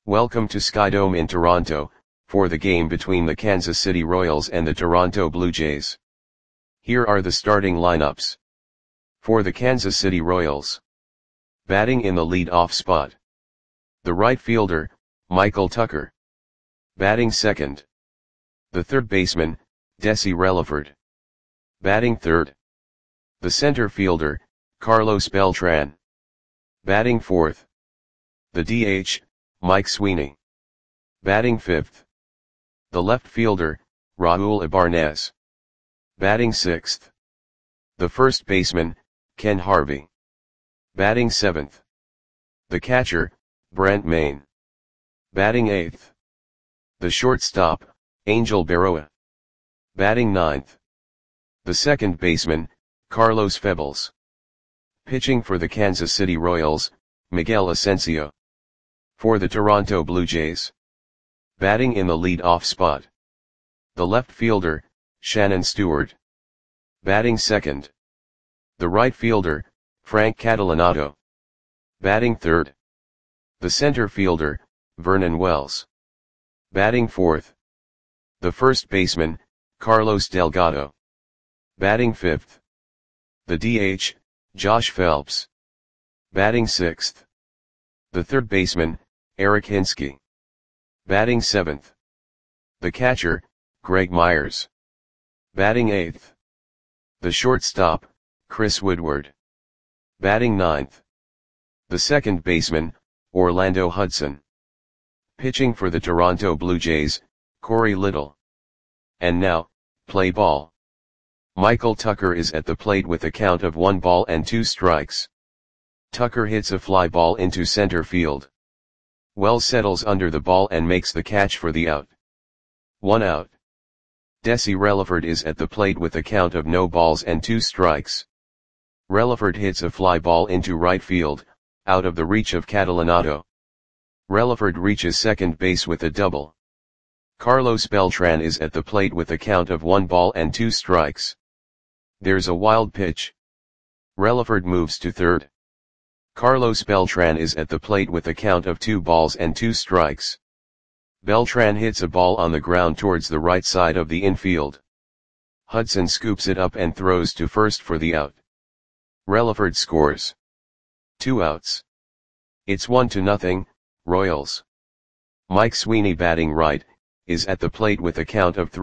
Welcome to Skydome in Toronto, for the game between the Kansas City Royals and the Toronto Blue Jays. Here are the starting lineups. For the Kansas City Royals. Batting in the lead-off spot. The right fielder, Michael Tucker. Batting second. The third baseman, Desi Relaford. Batting third. The center fielder, Carlos Beltran. Batting fourth. The DH, Mike Sweeney. Batting fifth. The left fielder, Raul Ibarnez. Batting sixth. The first baseman, Ken Harvey. Batting seventh. The catcher, Brent Mayne. Batting eighth. The shortstop, Angel Berroa. Batting ninth. The second baseman, Carlos Febles. Pitching for the Kansas City Royals, Miguel Asensio. For the Toronto Blue Jays. Batting in the lead-off spot. The left fielder, Shannon Stewart. Batting second. The right fielder, Frank Catalanotto. Batting third. The center fielder, Vernon Wells. Batting fourth. The first baseman, Carlos Delgado. Batting fifth. The DH, Josh Phelps. Batting sixth. The third baseman, Eric Hinske. Batting seventh. The catcher, Greg Myers. Batting eighth. The shortstop, Chris Woodward. Batting ninth. The second baseman, Orlando Hudson. Pitching for the Toronto Blue Jays, Corey Little. And now, play ball. Michael Tucker is at the plate with a count of 1-2 Tucker hits a fly ball into center field. Wells settles under the ball and makes the catch for the out. 1 out. Desi Relaford is at the plate with a count of 0-2. Relaford hits a fly ball into right field, out of the reach of Catalanotto. Relaford reaches second base with a double. Carlos Beltran is at the plate with a count of 1-2. There's a wild pitch. Relaford moves to third. Carlos Beltran is at the plate with a count of 2-2. Beltran hits a ball on the ground towards the right side of the infield. Hudson scoops it up and throws to first for the out. Relaford scores. 2 outs. It's 1-0, Royals. Mike Sweeney, batting right, is at the plate with a count of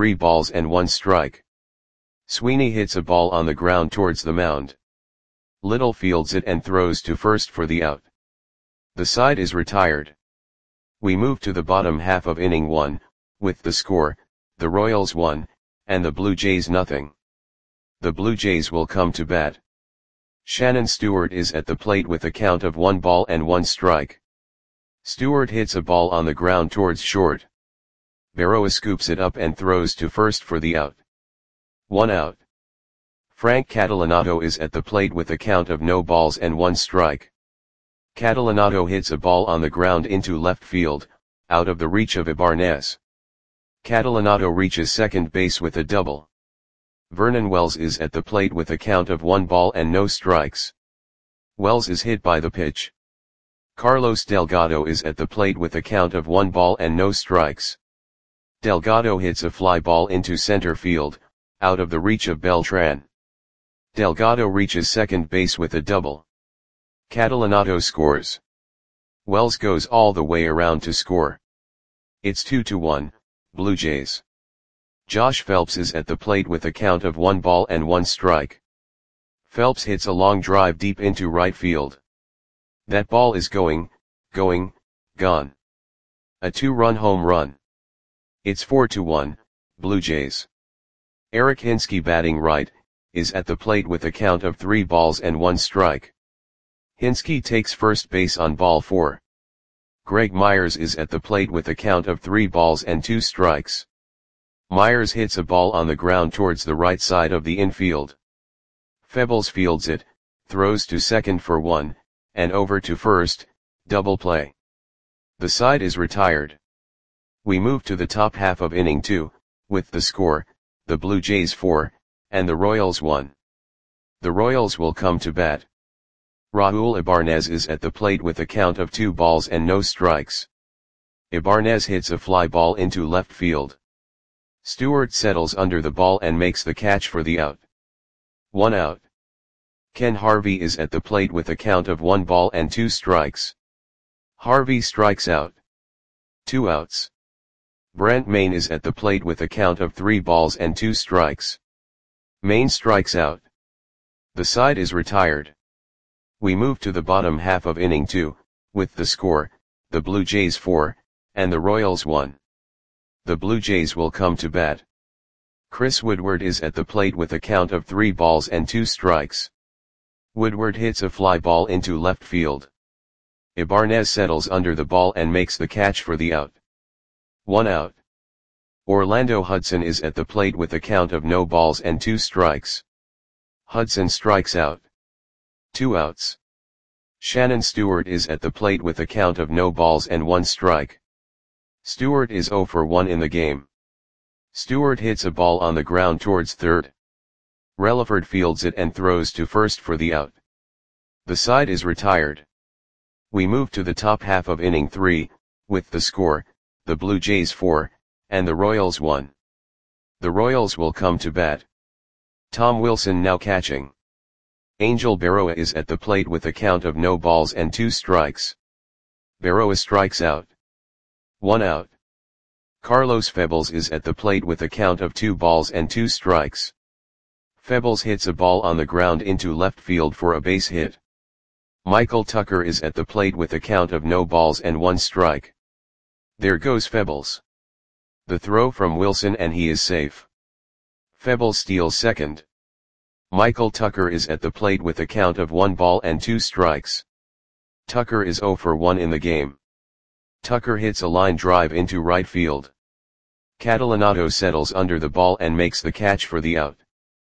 3-1. Sweeney hits a ball on the ground towards the mound. Little fields it and throws to first for the out. The side is retired. We move to the bottom half of inning 1, with the score, the Royals 1, and the Blue Jays 0. The Blue Jays will come to bat. Shannon Stewart is at the plate with a count of 1-1. Stewart hits a ball on the ground towards short. Berroa scoops it up and throws to first for the out. 1 out. Frank Catalanotto is at the plate with a count of 0-1. Catalanotto hits a ball on the ground into left field, out of the reach of Ibarnez. Catalanotto reaches second base with a double. Vernon Wells is at the plate with a count of 1-0. Wells is hit by the pitch. Carlos Delgado is at the plate with a count of 1-0. Delgado hits a fly ball into center field, out of the reach of Beltran. Delgado reaches second base with a double. Catalanotto scores. Wells goes all the way around to score. It's 2-1, Blue Jays. Josh Phelps is at the plate with a count of 1-1. Phelps hits a long drive deep into right field. That ball is gone. A 2-run home run. It's 4-1, Blue Jays. Eric Hinske, batting right, is at the plate with a count of 3-1. Hinske takes first base on ball 4. Greg Myers is at the plate with a count of 3-2. Myers hits a ball on the ground towards the right side of the infield. Febles fields it, throws to second for 1, and over to first, double play. The side is retired. We move to the top half of inning 2, with the score, the Blue Jays 4, and the Royals 1. The Royals will come to bat. Raul Ibarnez is at the plate with a count of 2 balls and no strikes. Ibanez hits a fly ball into left field. Stewart settles under the ball and makes the catch for the out. 1 out. Ken Harvey is at the plate with a count of 1 ball and 2 strikes. Harvey strikes out. 2 outs. Brent Mayne is at the plate with a count of 3 balls and 2 strikes. Mayne strikes out. The side is retired. We move to the bottom half of inning 2, with the score, the Blue Jays 4, and the Royals 1. The Blue Jays will come to bat. Chris Woodward is at the plate with a count of 3 balls and 2 strikes. Woodward hits a fly ball into left field. Ibanez settles under the ball and makes the catch for the out. 1 out. Orlando Hudson is at the plate with a count of no balls and 2 strikes. Hudson strikes out. 2 outs. Shannon Stewart is at the plate with a count of no balls and 1 strike. Stewart is 0 for 1 in the game. Stewart hits a ball on the ground towards third. Relaford fields it and throws to first for the out. The side is retired. We move to the top half of inning 3, with the score, the Blue Jays 4, and the Royals 1. The Royals will come to bat. Tom Wilson now catching. Angel Berroa is at the plate with a count of no balls and 2 strikes. Berroa strikes out. 1 out. Carlos Febles is at the plate with a count of 2 balls and 2 strikes. Febles hits a ball on the ground into left field for a base hit. Michael Tucker is at the plate with a count of no balls and 1 strike. There goes Febles. The throw from Wilson and he is safe. Febles steals second. Michael Tucker is at the plate with a count of 1 ball and 2 strikes. Tucker is 0 for 1 in the game. Tucker hits a line drive into right field. Catalanato settles under the ball and makes the catch for the out.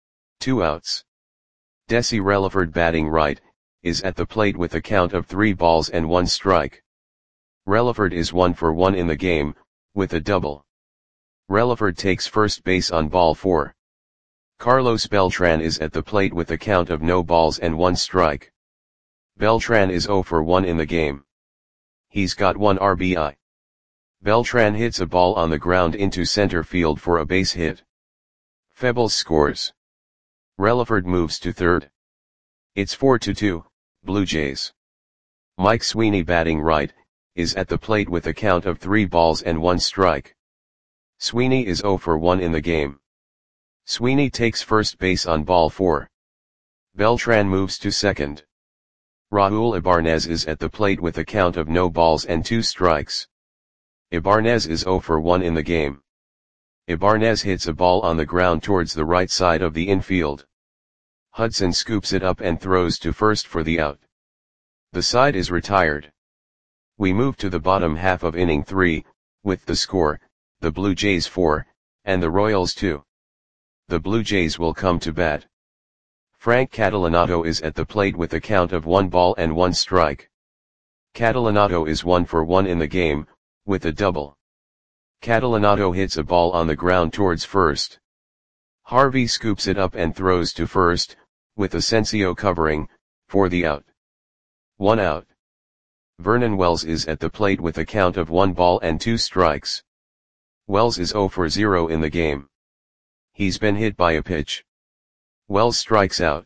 2 outs. Desi Relaford batting right, is at the plate with a count of 3 balls and 1 strike. Relaford is 1 for 1 in the game, with a double. Relaford takes first base on ball 4. Carlos Beltran is at the plate with a count of no balls and 1 strike. Beltran is 0 for 1 in the game. He's got 1 RBI. Beltran hits a ball on the ground into center field for a base hit. Febles scores. Relaford moves to third. It's 4-2, Blue Jays. Mike Sweeney batting right, is at the plate with a count of 3 balls and 1 strike. Sweeney is 0 for 1 in the game. Sweeney takes first base on ball 4. Beltran moves to second. Raul Ibanez is at the plate with a count of no balls and 2 strikes. Ibanez is 0 for 1 in the game. Ibanez hits a ball on the ground towards the right side of the infield. Hudson scoops it up and throws to first for the out. The side is retired. We move to the bottom half of inning 3, with the score, the Blue Jays 4, and the Royals 2. The Blue Jays will come to bat. Frank Catalanato is at the plate with a count of 1 ball and 1 strike. Catalanato is 1 for 1 in the game, with a double. Catalanato hits a ball on the ground towards first. Harvey scoops it up and throws to first, with Asensio covering, for the out. 1 out. Vernon Wells is at the plate with a count of 1 ball and 2 strikes. Wells is 0 for 0 in the game. He's been hit by a pitch. Wells strikes out.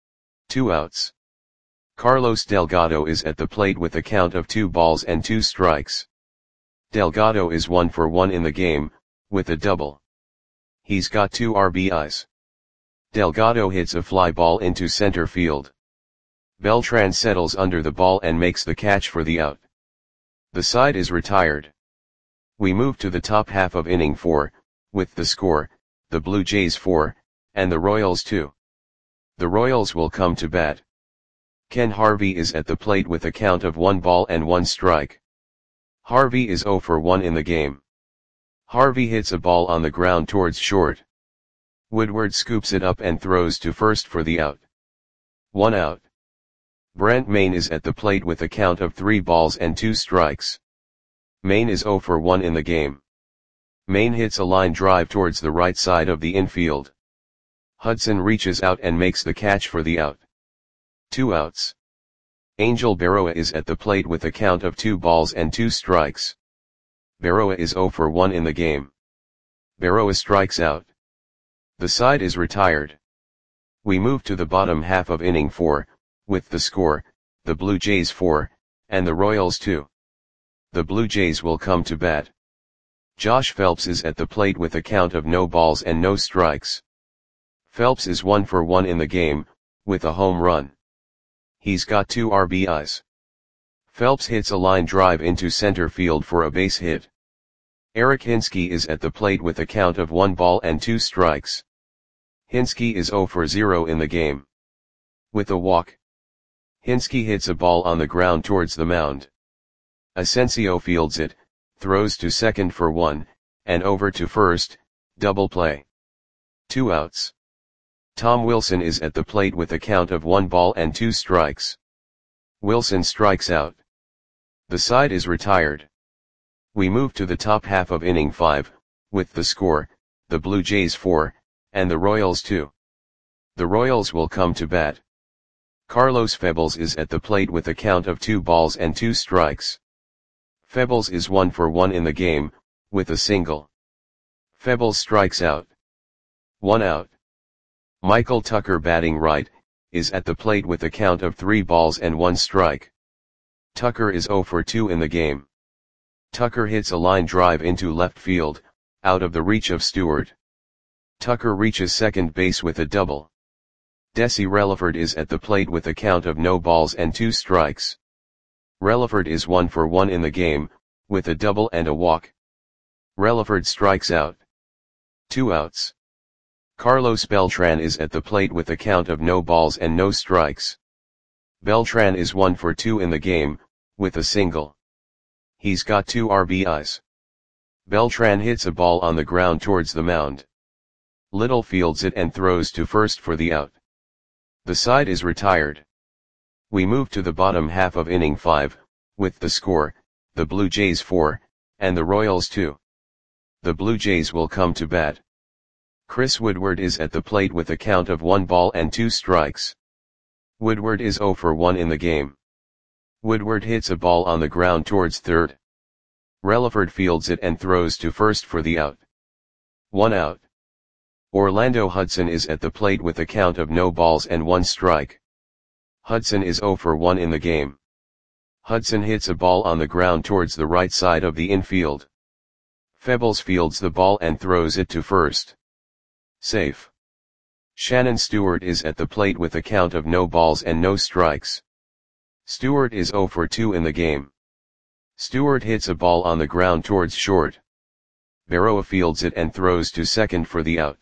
2 outs. Carlos Delgado is at the plate with a count of 2 balls and 2 strikes. Delgado is 1 for 1 in the game, with a double. He's got 2 RBIs. Delgado hits a fly ball into center field. Beltran settles under the ball and makes the catch for the out. The side is retired. We move to the top half of inning 4, with the score, the Blue Jays 4, and the Royals 2. The Royals will come to bat. Ken Harvey is at the plate with a count of 1 ball and 1 strike. Harvey is 0 for 1 in the game. Harvey hits a ball on the ground towards short. Woodward scoops it up and throws to first for the out. 1 out. Brent Mayne is at the plate with a count of 3 balls and 2 strikes. Mayne is 0 for 1 in the game. Mayne hits a line drive towards the right side of the infield. Hudson reaches out and makes the catch for the out. 2 outs. Angel Berroa is at the plate with a count of 2 balls and 2 strikes. Berroa is 0 for 1 in the game. Berroa strikes out. The side is retired. We move to the bottom half of inning 4, with the score, the Blue Jays 4, and the Royals 2. The Blue Jays will come to bat. Josh Phelps is at the plate with a count of no balls and no strikes. Phelps is 1 for 1 in the game, with a home run. He's got 2 RBIs. Phelps hits a line drive into center field for a base hit. Eric Hinske is at the plate with a count of 1 ball and 2 strikes. Hinske is 0 for 0 in the game. With a walk. Hinske hits a ball on the ground towards the mound. Asensio fields it, throws to second for 1, and over to first, double play. 2 outs. Tom Wilson is at the plate with a count of 1 ball and 2 strikes. Wilson strikes out. The side is retired. We move to the top half of inning 5, with the score, the Blue Jays 4, and the Royals 2. The Royals will come to bat. Carlos Febles is at the plate with a count of 2 balls and 2 strikes. Febles is 1 for 1 in the game, with a single. Febles strikes out. 1 out. Michael Tucker, batting right, is at the plate with a count of 3 balls and 1 strike. Tucker is 0 for 2 in the game. Tucker hits a line drive into left field, out of the reach of Stewart. Tucker reaches second base with a double. Desi Relaford is at the plate with a count of no balls and 2 strikes. Relaford is 1 for 1 in the game, with a double and a walk. Relaford strikes out. 2 outs. Carlos Beltran is at the plate with a count of no balls and no strikes. Beltran is 1 for 2 in the game, with a single. He's got 2 RBIs. Beltran hits a ball on the ground towards the mound. Little fields it and throws to first for the out. The side is retired. We move to the bottom half of inning 5, with the score, the Blue Jays 4, and the Royals 2. The Blue Jays will come to bat. Chris Woodward is at the plate with a count of 1 ball and 2 strikes. Woodward is 0 for 1 in the game. Woodward hits a ball on the ground towards third. Relaford fields it and throws to first for the out. 1 out. Orlando Hudson is at the plate with a count of no balls and 1 strike. Hudson is 0 for 1 in the game. Hudson hits a ball on the ground towards the right side of the infield. Febles fields the ball and throws it to first. Safe. Shannon Stewart is at the plate with a count of no balls and no strikes. Stewart is 0 for 2 in the game. Stewart hits a ball on the ground towards short. Berroa fields it and throws to second for the out.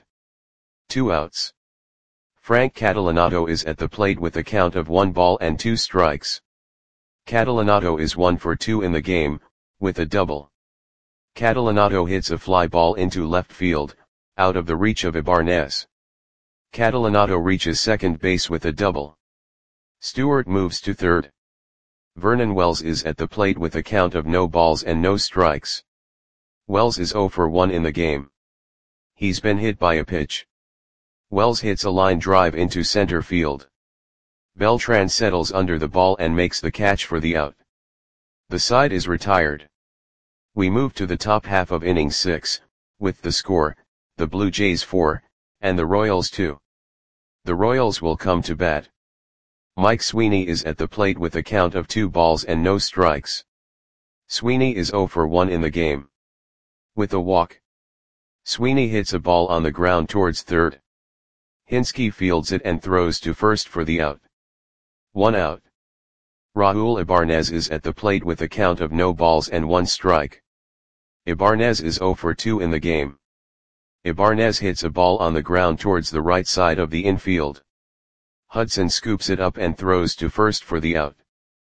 2 outs. Frank Catalanato is at the plate with a count of 1 ball and 2 strikes. Catalanato is 1 for 2 in the game, with a double. Catalanato hits a fly ball into left field, out of the reach of Ibanez. Catalanato reaches second base with a double. Stewart moves to third. Vernon Wells is at the plate with a count of no balls and no strikes. Wells is 0 for 1 in the game. He's been hit by a pitch. Wells hits a line drive into center field. Beltran settles under the ball and makes the catch for the out. The side is retired. We move to the top half of inning 6, with the score, the Blue Jays 4, and the Royals 2. The Royals will come to bat. Mike Sweeney is at the plate with a count of 2 balls and no strikes. Sweeney is 0 for 1 in the game. With a walk. Sweeney hits a ball on the ground towards third. Hinske fields it and throws to first for the out. 1 out. Raul Ibanez is at the plate with a count of no balls and 1 strike. Ibanez is 0 for 2 in the game. Ibanez hits a ball on the ground towards the right side of the infield. Hudson scoops it up and throws to first for the out.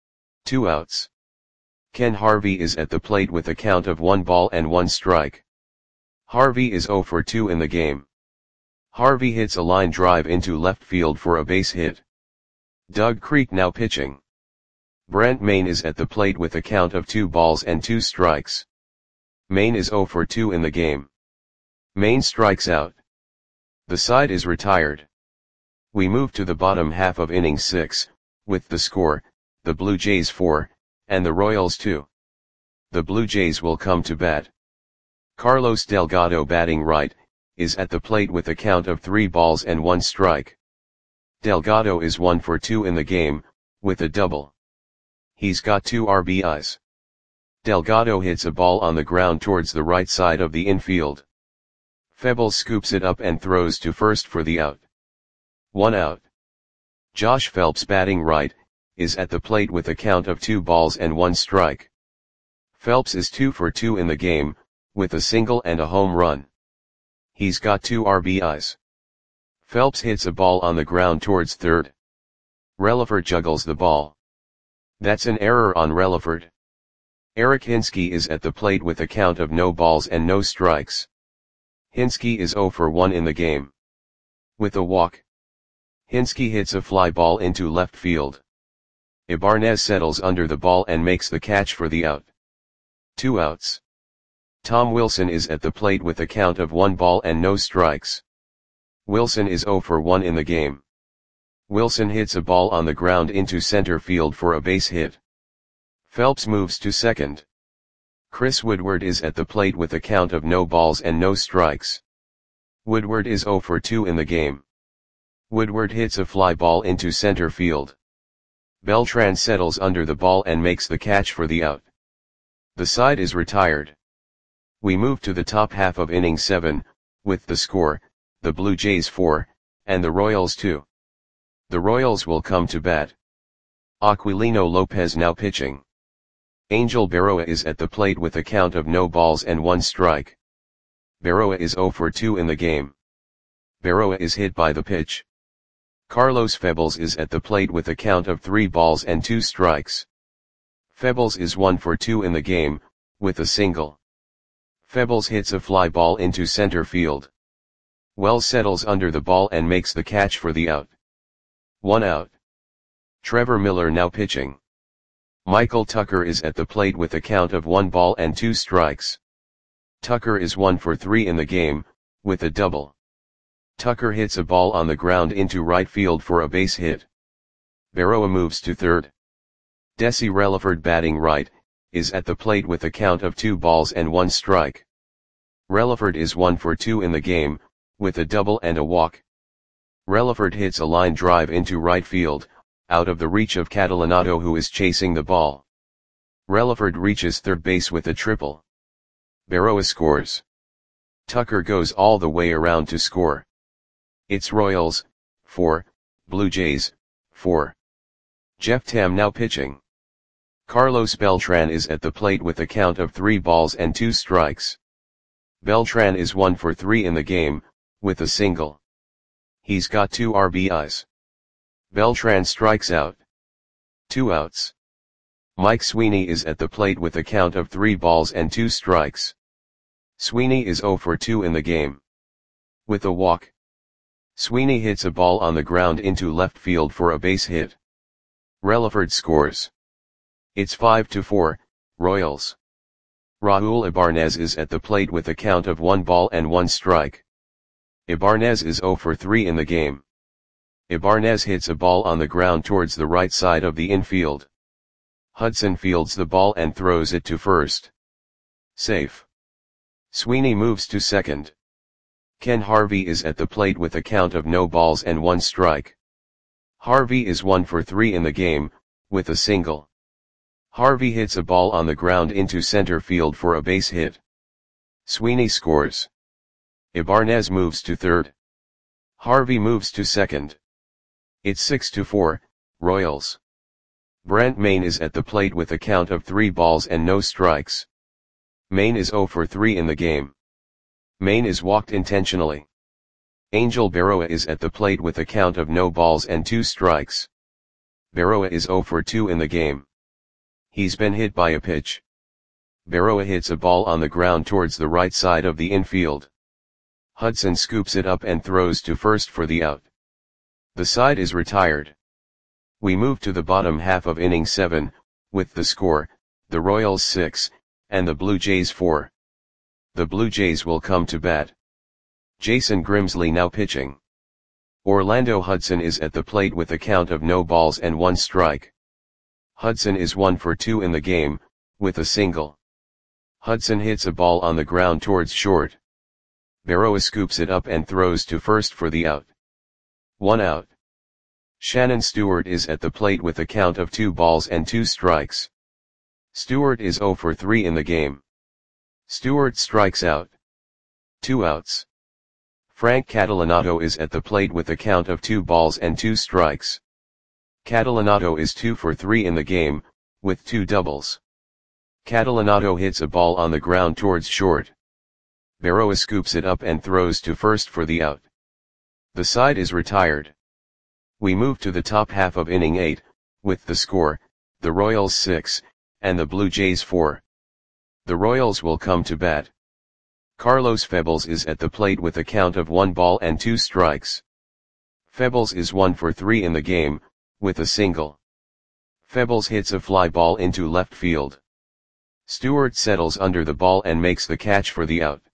2 outs. Ken Harvey is at the plate with a count of 1 ball and 1 strike. Harvey is 0 for 2 in the game. Harvey hits a line drive into left field for a base hit. Doug Creek now pitching. Brent Maine is at the plate with a count of 2 balls and 2 strikes. Maine is 0 for 2 in the game. Maine strikes out. The side is retired. We move to the bottom half of inning 6, with the score, the Blue Jays 4, and the Royals 2. the Blue Jays will come to bat. Carlos Delgado, batting right, is at the plate with a count of 3 balls and 1 strike. Delgado is 1 for 2 in the game, with a double. He's got 2 RBIs. Delgado hits a ball on the ground towards the right side of the infield. Febles scoops it up and throws to first for the out. 1 out. Josh Phelps, batting right, is at the plate with a count of 2 balls and 1 strike. Phelps is 2 for 2 in the game, with a single and a home run. He's got 2 RBIs. Phelps hits a ball on the ground towards third. Relaford juggles the ball. That's an error on Relaford. Eric Hinske is at the plate with a count of no balls and no strikes. Hinske is 0 for 1 in the game. With a walk, Hinske hits a fly ball into left field. Ibanez settles under the ball and makes the catch for the out. 2 outs. Tom Wilson is at the plate with a count of 1 ball and no strikes. Wilson is 0 for 1 in the game. Wilson hits a ball on the ground into center field for a base hit. Phelps moves to second. Chris Woodward is at the plate with a count of no balls and no strikes. Woodward is 0 for 2 in the game. Woodward hits a fly ball into center field. Beltran settles under the ball and makes the catch for the out. The side is retired. We move to the top half of inning 7, with the score, the Blue Jays 4, and the Royals 2. The Royals will come to bat. Aquilino Lopez now pitching. Angel Berroa is at the plate with a count of no balls and 1 strike. Berroa is 0 for 2 in the game. Berroa is hit by the pitch. Carlos Febles is at the plate with a count of 3 balls and 2 strikes. Febles is 1 for 2 in the game, with a single. Febles hits a fly ball into center field. Wells settles under the ball and makes the catch for the out. 1 out. Trevor Miller now pitching. Michael Tucker is at the plate with a count of 1 ball and 2 strikes. Tucker is 1 for 3 in the game, with a double. Tucker hits a ball on the ground into right field for a base hit. Berroa moves to third. Desi Relaford, batting right, is at the plate with a count of 2 balls and 1 strike. Relaford is 1 for 2 in the game, with a double and a walk. Relaford hits a line drive into right field, out of the reach of Catalanotto, who is chasing the ball. Relaford reaches third base with a triple. Berroa scores. Tucker goes all the way around to score. It's Royals 4, Blue Jays 4. Jeff Tam now pitching. Carlos Beltran is at the plate with a count of 3 balls and 2 strikes. Beltran is 1 for 3 in the game, with a single. He's got 2 RBIs. Beltran strikes out. 2 outs. Mike Sweeney is at the plate with a count of 3 balls and 2 strikes. Sweeney is 0 for 2 in the game. With a walk, Sweeney hits a ball on the ground into left field for a base hit. Relaford scores. It's 5-4, Royals. Raul Ibanez is at the plate with a count of 1 ball and 1 strike. Ibanez is 0 for 3 in the game. Ibanez hits a ball on the ground towards the right side of the infield. Hudson fields the ball and throws it to first. Safe. Sweeney moves to second. Ken Harvey is at the plate with a count of no balls and 1 strike. Harvey is 1 for 3 in the game, with a single. Harvey hits a ball on the ground into center field for a base hit. Sweeney scores. Ibanez moves to third. Harvey moves to second. It's 6-4, Royals. Brent Mayne is at the plate with a count of 3 balls and no strikes. Mayne is 0 for 3 in the game. Mayne is walked intentionally. Angel Berroa is at the plate with a count of no balls and 2 strikes. Berroa is 0 for 2 in the game. He's been hit by a pitch. Berroa hits a ball on the ground towards the right side of the infield. Hudson scoops it up and throws to first for the out. The side is retired. We move to the bottom half of inning 7, with the score, the Royals 6, and the Blue Jays 4. The Blue Jays will come to bat. Jason Grimsley now pitching. Orlando Hudson is at the plate with a count of no balls and 1 strike. Hudson is 1 for 2 in the game, with a single. Hudson hits a ball on the ground towards short. Berroa scoops it up and throws to first for the out. 1 out. Shannon Stewart is at the plate with a count of 2 balls and 2 strikes. Stewart is 0 for 3 in the game. Stewart strikes out. 2 outs. Frank Catalanato is at the plate with a count of 2 balls and 2 strikes. Catalanato is 2 for 3 in the game, with 2 doubles. Catalanato hits a ball on the ground towards short. Berroa scoops it up and throws to first for the out. The side is retired. We move to the top half of inning 8, with the score, the Royals 6, and the Blue Jays 4. The Royals will come to bat. Carlos Febles is at the plate with a count of 1 ball and 2 strikes. Febles is 1 for 3 in the game, with a single. Febles hits a fly ball into left field. Stewart settles under the ball and makes the catch for the out.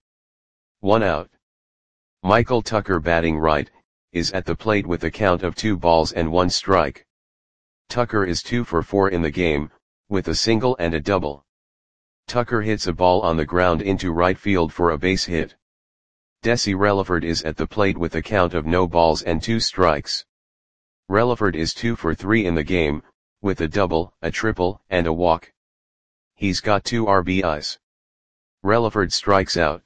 1 out. Michael Tucker, batting right, is at the plate with a count of 2 balls and 1 strike. Tucker is 2 for 4 in the game, with a single and a double. Tucker hits a ball on the ground into right field for a base hit. Desi Relaford is at the plate with a count of no balls and 2 strikes. Relaford is 2 for 3 in the game, with a double, a triple, and a walk. He's got 2 RBIs. Relaford strikes out.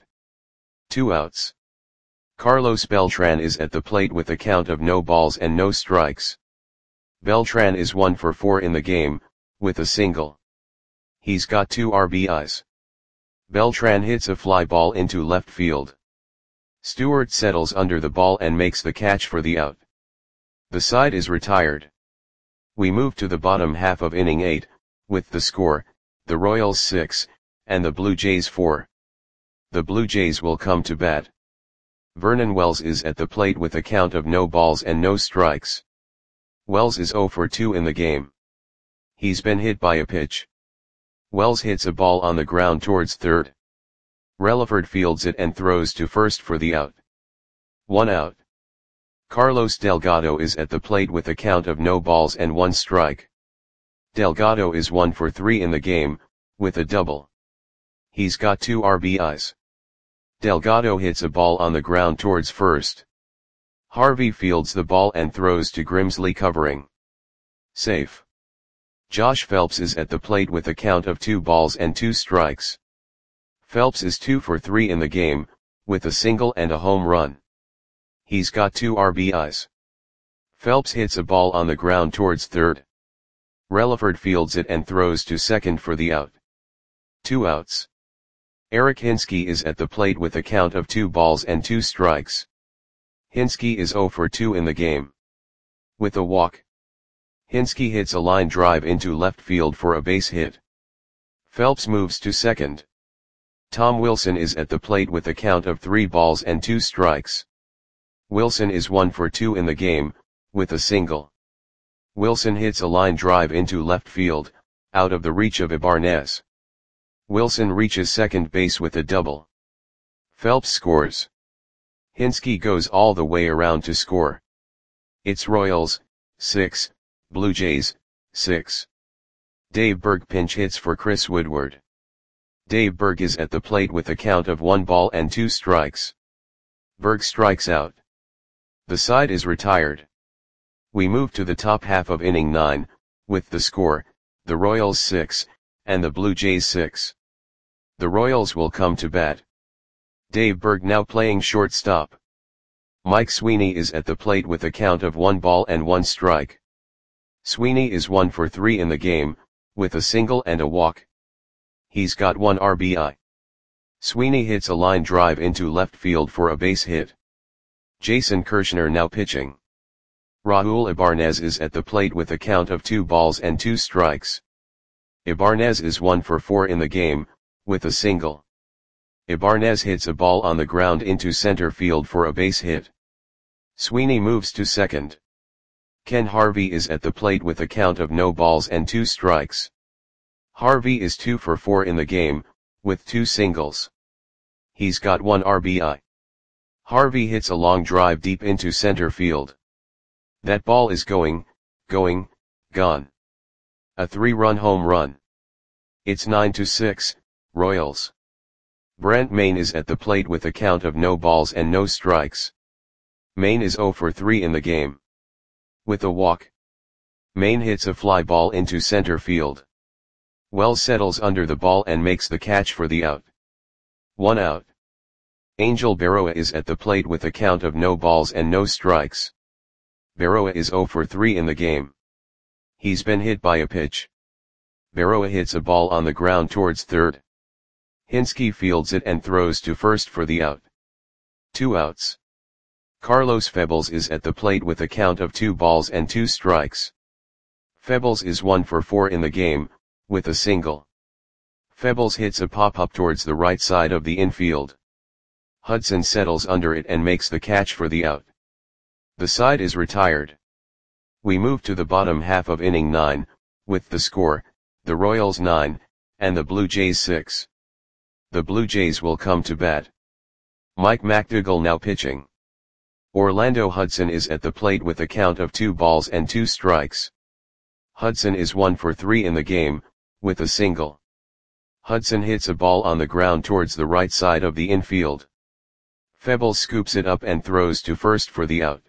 2 outs. Carlos Beltran is at the plate with a count of no balls and no strikes. Beltran is 1 for 4 in the game, with a single. He's got 2 RBIs. Beltran hits a fly ball into left field. Stewart settles under the ball and makes the catch for the out. The side is retired. We move to the bottom half of inning 8, with the score, the Royals 6, and the Blue Jays 4. The Blue Jays will come to bat. Vernon Wells is at the plate with a count of no balls and no strikes. Wells is 0 for 2 in the game. He's been hit by a pitch. Wells hits a ball on the ground towards third. Relaford fields it and throws to first for the out. 1 out. Carlos Delgado is at the plate with a count of no balls and 1 strike. Delgado is 1 for 3 in the game, with a double. He's got 2 RBIs. Delgado hits a ball on the ground towards first. Harvey fields the ball and throws to Grimsley, covering. Safe. Josh Phelps is at the plate with a count of 2 balls and 2 strikes. Phelps is 2 for 3 in the game, with a single and a home run. He's got 2 RBIs. Phelps hits a ball on the ground towards third. Relaford fields it and throws to second for the out. 2 outs. Eric Hinske is at the plate with a count of 2 balls and 2 strikes. Hinske is 0 for 2 in the game. With a walk. Hinske hits a line drive into left field for a base hit. Phelps moves to second. Tom Wilson is at the plate with a count of 3 balls and 2 strikes. Wilson is 1 for 2 in the game, with a single. Wilson hits a line drive into left field, out of the reach of Ibanez. Wilson reaches second base with a double. Phelps scores. Hinske goes all the way around to score. It's Royals, 6, Blue Jays, 6. Dave Berg pinch hits for Chris Woodward. Dave Berg is at the plate with a count of 1 ball and 2 strikes. Berg strikes out. The side is retired. We move to the top half of inning 9, with the score, the Royals 6, and the Blue Jays 6. The Royals will come to bat. Dave Berg now playing shortstop. Mike Sweeney is at the plate with a count of 1 ball and 1 strike. Sweeney is 1 for 3 in the game, with a single and a walk. He's got 1 RBI. Sweeney hits a line drive into left field for a base hit. Jason Kirshner now pitching. Raul Ibanez is at the plate with a count of 2 balls and 2 strikes. Ibanez is 1 for 4 in the game, with a single. Ibanez hits a ball on the ground into center field for a base hit. Sweeney moves to second. Ken Harvey is at the plate with a count of no balls and 2 strikes. Harvey is 2 for 4 in the game, with 2 singles. He's got 1 RBI. Harvey hits a long drive deep into center field. That ball is gone. A 3-run home run. It's 9-6, Royals. Brent Maine is at the plate with a count of no balls and no strikes. Maine is 0 for 3 in the game. With a walk, Maine hits a fly ball into center field. Wells settles under the ball and makes the catch for the out. 1 out. Angel Berroa is at the plate with a count of no balls and no strikes. Berroa is 0 for 3 in the game. He's been hit by a pitch. Berroa hits a ball on the ground towards third. Hinske fields it and throws to first for the out. 2 outs. Carlos Febles is at the plate with a count of 2 balls and 2 strikes. Febles is 1 for 4 in the game, with a single. Febles hits a pop-up towards the right side of the infield. Hudson settles under it and makes the catch for the out. The side is retired. We move to the bottom half of inning 9, with the score, the Royals 9, and the Blue Jays 6. The Blue Jays will come to bat. Mike McDougall now pitching. Orlando Hudson is at the plate with a count of 2 balls and 2 strikes. Hudson is 1 for 3 in the game, with a single. Hudson hits a ball on the ground towards the right side of the infield. Febles scoops it up and throws to first for the out.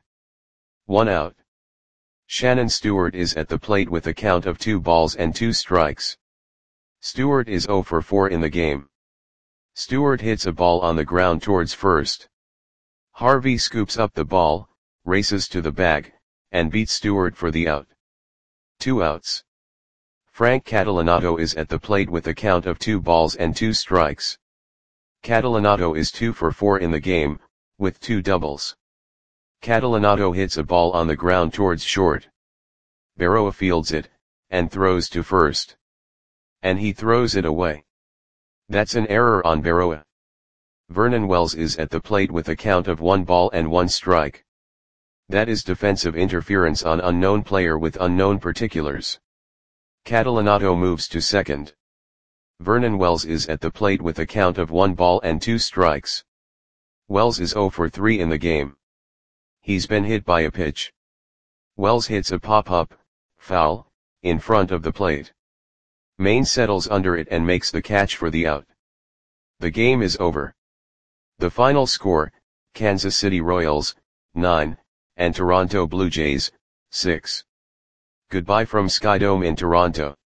1 out. Shannon Stewart is at the plate with a count of 2 balls and 2 strikes. Stewart is 0 for 4 in the game. Stewart hits a ball on the ground towards first. Harvey scoops up the ball, races to the bag, and beats Stewart for the out. 2 outs. Frank Catalanotto is at the plate with a count of 2 balls and 2 strikes. Catalanotto is 2 for 4 in the game, with 2 doubles. Catalanotto hits a ball on the ground towards short. Berroa fields it, and throws to first. And he throws it away. That's an error on Berroa. Vernon Wells is at the plate with a count of 1 ball and 1 strike. That is defensive interference on unknown player with unknown particulars. Catalanotto moves to second. Vernon Wells is at the plate with a count of 1 ball and 2 strikes. Wells is 0 for 3 in the game. He's been hit by a pitch. Wells hits a pop-up, foul, in front of the plate. Maine settles under it and makes the catch for the out. The game is over. The final score, Kansas City Royals, 9, and Toronto Blue Jays, 6. Goodbye from Skydome in Toronto.